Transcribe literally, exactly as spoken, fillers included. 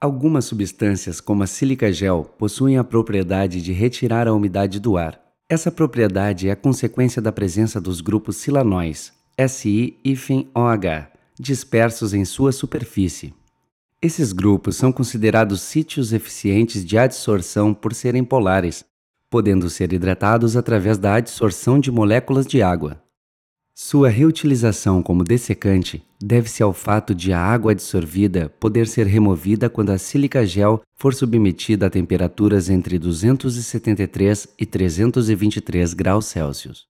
Algumas substâncias, como a sílica gel, possuem a propriedade de retirar a umidade do ar. Essa propriedade é consequência da presença dos grupos silanóis, Si-O H, dispersos em sua superfície. Esses grupos são considerados sítios eficientes de adsorção por serem polares, podendo ser hidratados através da adsorção de moléculas de água. Sua reutilização como dessecante deve-se ao fato de a água adsorvida poder ser removida quando a sílica gel for submetida a temperaturas entre duzentos e setenta e três e trezentos e vinte e três graus Celsius.